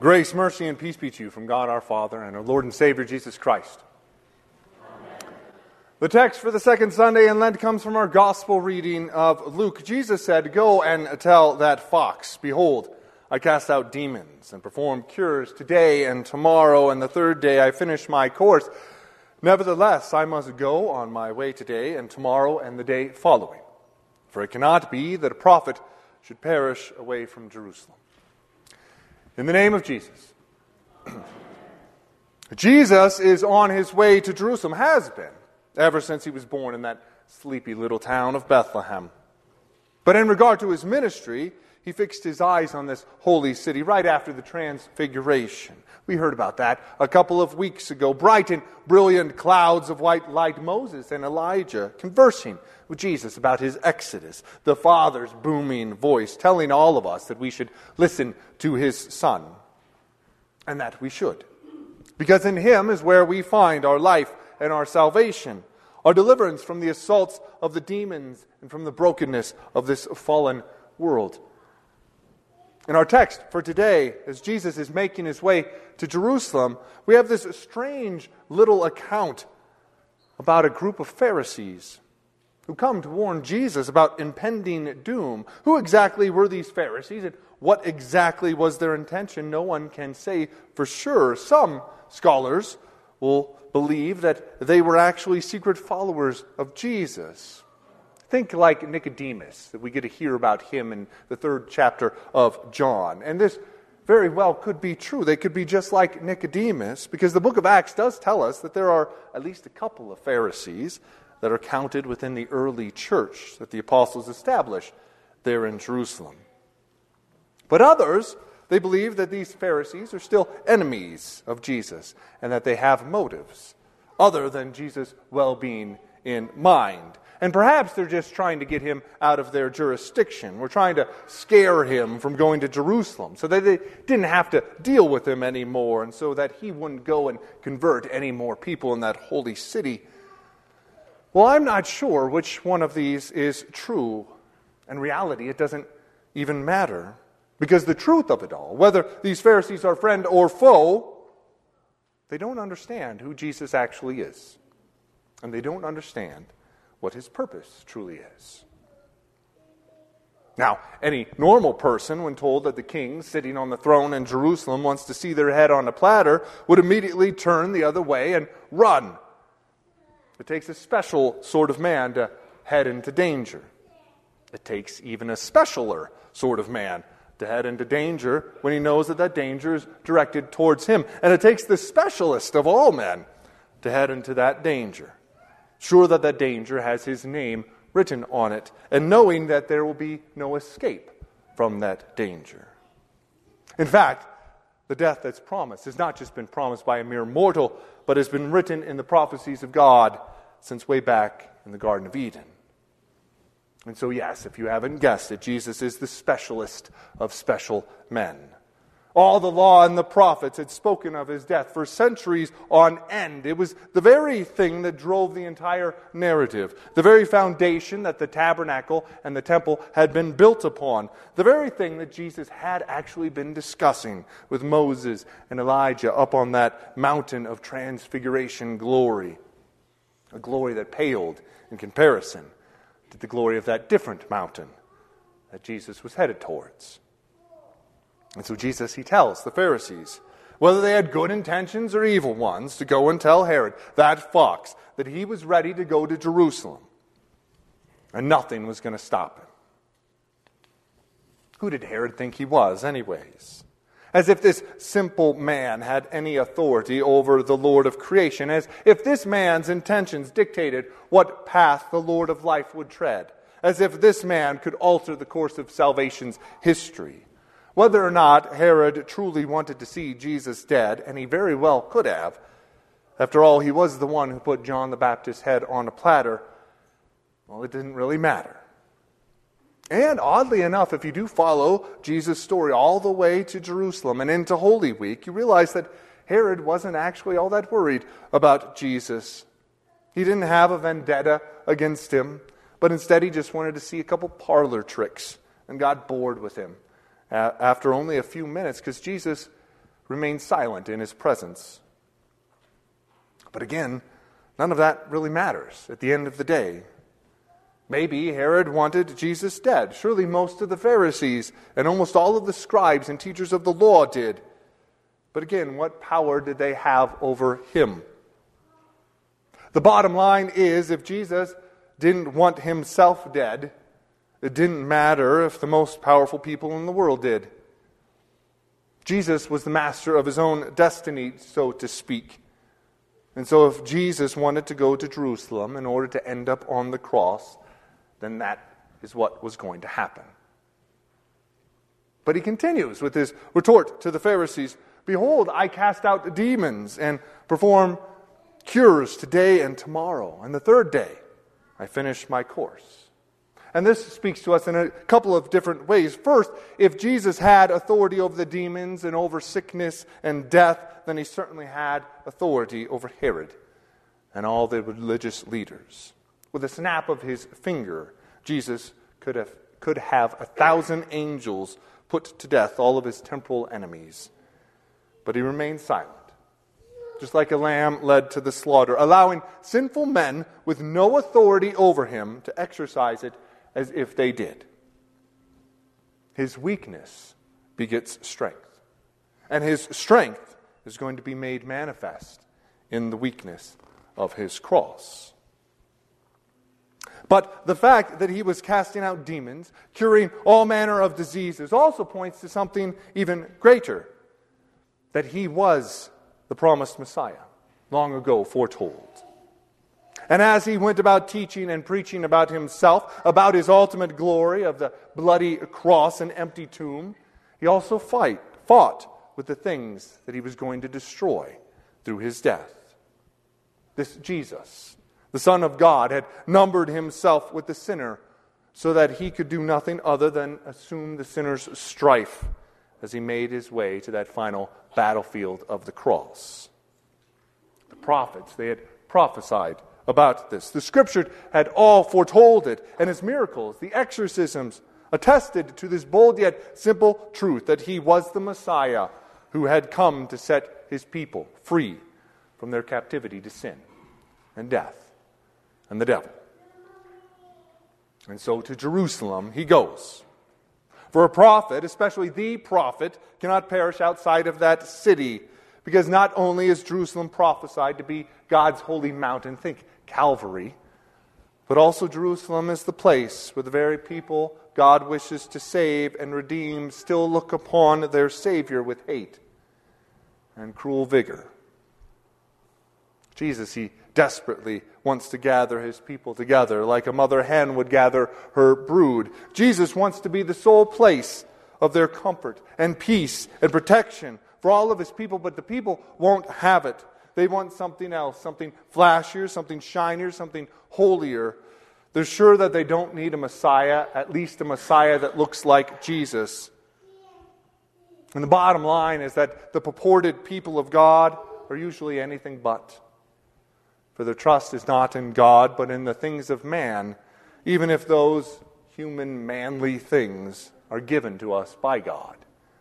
Grace, mercy, and peace be to you from God our Father and our Lord and Savior Jesus Christ. Amen. The text for the second Sunday in Lent comes from our gospel reading of Luke. Jesus said, "Go and tell that fox, behold, I cast out demons and perform cures today and tomorrow, and the third day I finish my course. Nevertheless, I must go on my way today and tomorrow and the day following. For it cannot be that a prophet should perish away from Jerusalem." In the name of Jesus. Jesus is on his way to Jerusalem, has been, ever since he was born in that sleepy little town of Bethlehem. But in regard to his ministry, he fixed his eyes on this holy city right after the Transfiguration. We heard about that a couple of weeks ago. Bright and brilliant clouds of white light, Moses and Elijah conversing with Jesus about his exodus. The Father's booming voice telling all of us that we should listen to his Son. And that we should. Because in him is where we find our life and our salvation, our deliverance from the assaults of the demons and from the brokenness of this fallen world. In our text for today, as Jesus is making his way to Jerusalem, we have this strange little account about a group of Pharisees who come to warn Jesus about impending doom. Who exactly were these Pharisees, and what exactly was their intention? No one can say for sure. Some scholars will believe that they were actually secret followers of Jesus. Think like Nicodemus, that we get to hear about him in the 3rd chapter of John. And this very well could be true. They could be just like Nicodemus, because the book of Acts does tell us that there are at least a couple of Pharisees that are counted within the early church that the apostles established there in Jerusalem. But others, they believe that these Pharisees are still enemies of Jesus and that they have motives other than Jesus' well-being in mind. And perhaps they're just trying to get him out of their jurisdiction. We're trying to scare him from going to Jerusalem so that they didn't have to deal with him anymore and so that he wouldn't go and convert any more people in that holy city. Well, I'm not sure which one of these is true. In reality, it doesn't even matter. Because the truth of it all, whether these Pharisees are friend or foe, they don't understand who Jesus actually is. And they don't understand what his purpose truly is. Now, any normal person, when told that the king sitting on the throne in Jerusalem wants to see their head on a platter, would immediately turn the other way and run. It takes a special sort of man to head into danger. It takes even a specialer sort of man to head into danger when he knows that that danger is directed towards him. And it takes the specialist of all men to head into that danger, sure that that danger has his name written on it, and knowing that there will be no escape from that danger. In fact, the death that's promised has not just been promised by a mere mortal, but has been written in the prophecies of God since way back in the Garden of Eden. And so, yes, if you haven't guessed it, Jesus is the specialist of special men. All the law and the prophets had spoken of his death for centuries on end. It was the very thing that drove the entire narrative, the very foundation that the tabernacle and the temple had been built upon, the very thing that Jesus had actually been discussing with Moses and Elijah up on that mountain of transfiguration glory, a glory that paled in comparison to the glory of that different mountain that Jesus was headed towards. And so Jesus, he tells the Pharisees, whether they had good intentions or evil ones, to go and tell Herod, that fox, that he was ready to go to Jerusalem. And nothing was going to stop him. Who did Herod think he was, anyways? As if this simple man had any authority over the Lord of creation. As if this man's intentions dictated what path the Lord of life would tread. As if this man could alter the course of salvation's history. Whether or not Herod truly wanted to see Jesus dead, and he very well could have. After all, he was the one who put John the Baptist's head on a platter. Well, it didn't really matter. And oddly enough, if you do follow Jesus' story all the way to Jerusalem and into Holy Week, you realize that Herod wasn't actually all that worried about Jesus. He didn't have a vendetta against him, but instead he just wanted to see a couple parlor tricks and got bored with him after only a few minutes, because Jesus remain silent in his presence. But again, none of that really matters at the end of the day. Maybe Herod wanted Jesus dead. Surely most of the Pharisees and almost all of the scribes and teachers of the law did. But again, what power did they have over him? The bottom line is, if Jesus didn't want himself dead, it didn't matter if the most powerful people in the world did. Jesus was the master of his own destiny, so to speak. And so if Jesus wanted to go to Jerusalem in order to end up on the cross, then that is what was going to happen. But he continues with his retort to the Pharisees, "Behold, I cast out demons and perform cures today and tomorrow, and the third day I finish my course." And this speaks to us in a couple of different ways. First, if Jesus had authority over the demons and over sickness and death, then he certainly had authority over Herod and all the religious leaders. With a snap of his finger, Jesus could have 1,000 angels put to death all of his temporal enemies. But he remained silent, just like a lamb led to the slaughter, allowing sinful men with no authority over him to exercise it as if they did. His weakness begets strength, and his strength is going to be made manifest in the weakness of his cross. But the fact that he was casting out demons, curing all manner of diseases, also points to something even greater, that he was the promised Messiah, long ago foretold. And as he went about teaching and preaching about himself, about his ultimate glory of the bloody cross and empty tomb, he also fought with the things that he was going to destroy through his death. This Jesus, the Son of God, had numbered himself with the sinner so that he could do nothing other than assume the sinner's strife as he made his way to that final battlefield of the cross. The prophets, they had prophesied about this. The Scripture had all foretold it, and his miracles, the exorcisms, attested to this bold yet simple truth that he was the Messiah who had come to set his people free from their captivity to sin and death and the devil. And so to Jerusalem he goes. For a prophet, especially the prophet, cannot perish outside of that city, because not only is Jerusalem prophesied to be God's holy mountain, think Calvary, but also Jerusalem is the place where the very people God wishes to save and redeem still look upon their Savior with hate and cruel vigor. Jesus, he desperately wants to gather his people together like a mother hen would gather her brood. Jesus wants to be the sole place of their comfort and peace and protection for all of his people, but the people won't have it. They want something else, something flashier, something shinier, something holier. They're sure that they don't need a Messiah, at least a Messiah that looks like Jesus. And the bottom line is that the purported people of God are usually anything but. For their trust is not in God, but in the things of man, even if those human, manly things are given to us by God.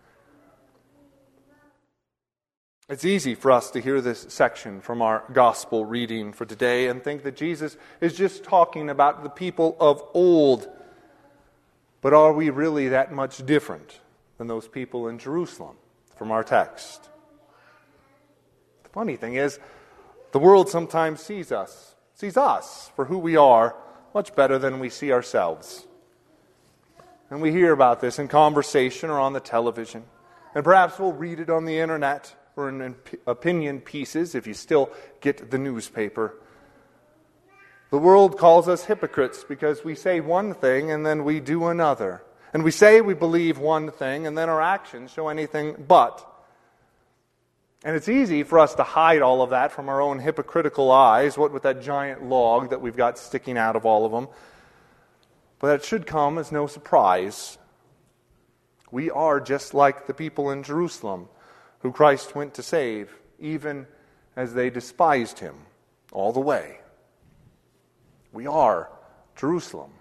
It's easy for us to hear this section from our gospel reading for today and think that Jesus is just talking about the people of old. But are we really that much different than those people in Jerusalem from our text? The funny thing is, the world sometimes sees us for who we are much better than we see ourselves. And we hear about this in conversation or on the television. And perhaps we'll read it on the internet or in opinion pieces if you still get the newspaper. The world calls us hypocrites because we say one thing and then we do another. And we say we believe one thing and then our actions show anything but. And it's easy for us to hide all of that from our own hypocritical eyes, what with that giant log that we've got sticking out of all of them. But that should come as no surprise. We are just like the people in Jerusalem who Christ went to save, even as they despised him all the way. We are Jerusalem.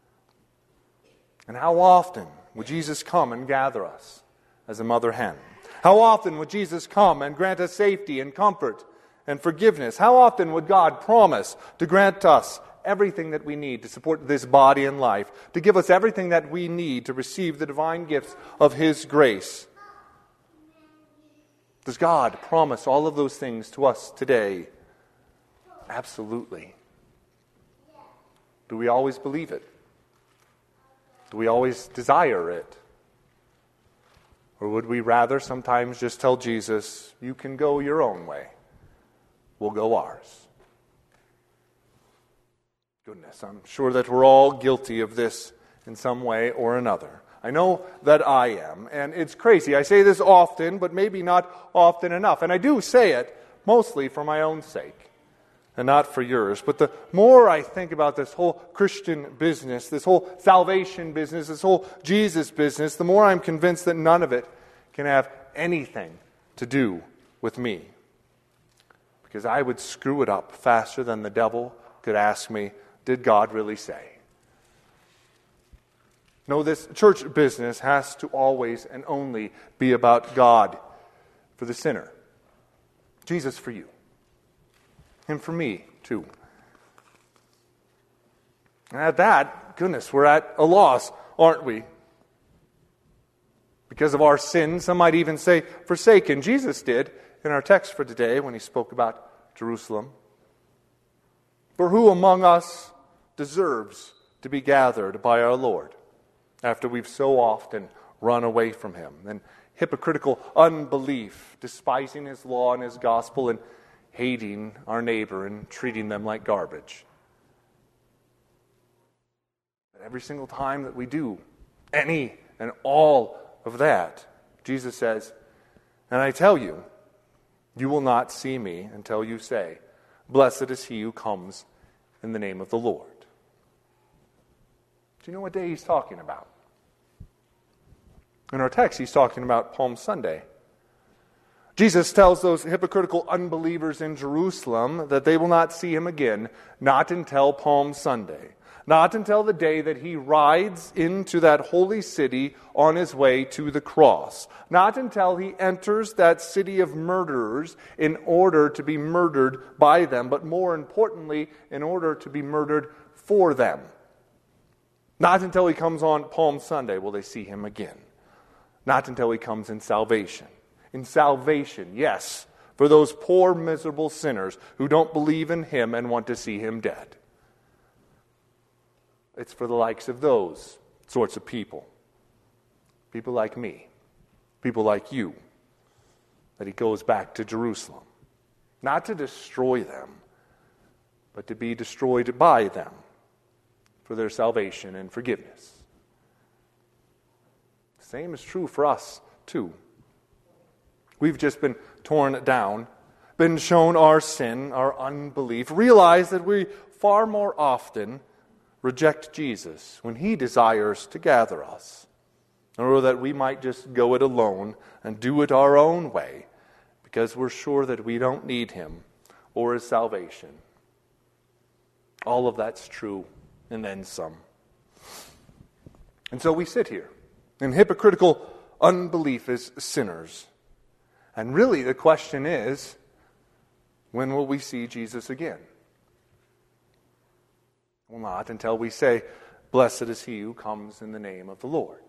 And how often would Jesus come and gather us as a mother hen? How often would Jesus come and grant us safety and comfort and forgiveness? How often would God promise to grant us everything that we need to support this body and life, to give us everything that we need to receive the divine gifts of His grace? Does God promise all of those things to us today? Absolutely. Do we always believe it? Do we always desire it? Or would we rather sometimes just tell Jesus, you can go your own way, we'll go ours? Goodness, I'm sure that we're all guilty of this in some way or another. I know that I am, and it's crazy. I say this often, but maybe not often enough. And I do say it mostly for my own sake and not for yours. But the more I think about this whole Christian business, this whole salvation business, this whole Jesus business, the more I'm convinced that none of it can have anything to do with me. Because I would screw it up faster than the devil could ask me, did God really say? No, this church business has to always and only be about God for the sinner. Jesus for you. Him for me, too. And at that, goodness, we're at a loss, aren't we? Because of our sin, some might even say forsaken. Jesus did in our text for today when he spoke about Jerusalem. For who among us deserves to be gathered by our Lord after we've so often run away from Him? And hypocritical unbelief, despising His law and His gospel, and hating our neighbor and treating them like garbage. But every single time that we do any and all of that, Jesus says, and I tell you, you will not see me until you say, blessed is he who comes in the name of the Lord. Do you know what day he's talking about? In our text, he's talking about Palm Sunday. Jesus tells those hypocritical unbelievers in Jerusalem that they will not see him again, not until Palm Sunday, not until the day that he rides into that holy city on his way to the cross, not until he enters that city of murderers in order to be murdered by them, but more importantly, in order to be murdered for them. Not until he comes on Palm Sunday will they see him again. Not until he comes in salvation. In salvation, yes, for those poor, miserable sinners who don't believe in him and want to see him dead. It's for the likes of those sorts of people. People like me. People like you. That he goes back to Jerusalem. Not to destroy them, but to be destroyed by them for their salvation and forgiveness. The same is true for us, too. We've just been torn down, been shown our sin, our unbelief, realized that we far more often reject Jesus when he desires to gather us, or that we might just go it alone and do it our own way because we're sure that we don't need him or his salvation. All of that's true, and then some. And so we sit here in hypocritical unbelief as sinners. And really the question is, when will we see Jesus again? Well, not until we say, blessed is he who comes in the name of the Lord.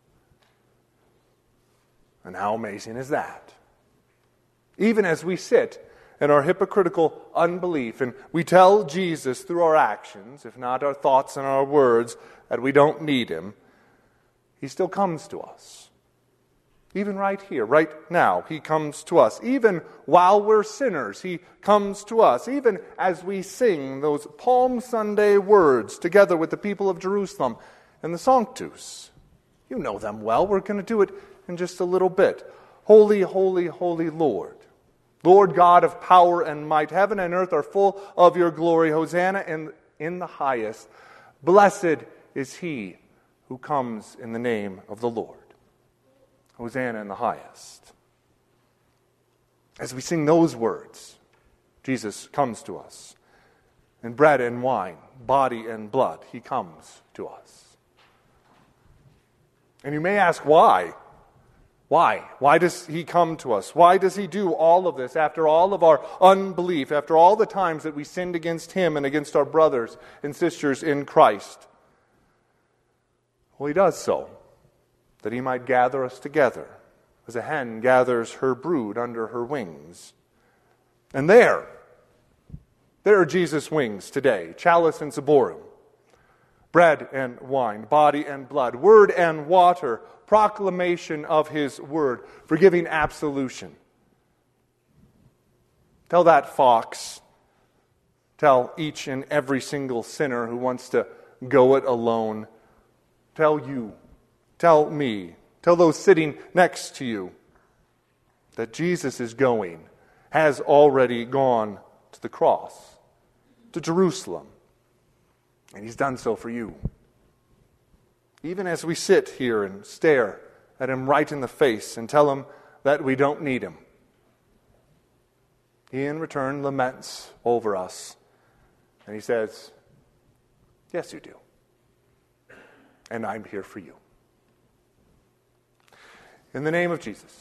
And how amazing is that? Even as we sit in our hypocritical unbelief and we tell Jesus through our actions, if not our thoughts and our words, that we don't need him, he still comes to us. Even right here, right now, he comes to us. Even while we're sinners, he comes to us. Even as we sing those Palm Sunday words together with the people of Jerusalem and the Sanctus. You know them well. We're going to do it in just a little bit. Holy, holy, holy Lord. Lord God of power and might. Heaven and earth are full of your glory. Hosanna in the highest. Blessed is he who comes in the name of the Lord. Hosanna in the highest. As we sing those words, Jesus comes to us. In bread and wine, body and blood, he comes to us. And you may ask why. Why? Why does he come to us? Why does he do all of this after all of our unbelief, after all the times that we sinned against him and against our brothers and sisters in Christ? Well, he does so that he might gather us together as a hen gathers her brood under her wings. And there are Jesus' wings today, chalice and ciborium, bread and wine, body and blood, word and water, proclamation of his word, forgiving absolution. Tell that fox, tell each and every single sinner who wants to go it alone, tell you, tell me, tell those sitting next to you that Jesus is going, has already gone to the cross, to Jerusalem, and he's done so for you. Even as we sit here and stare at him right in the face and tell him that we don't need him, he in return laments over us. And he says, yes, you do. And I'm here for you. In the name of Jesus.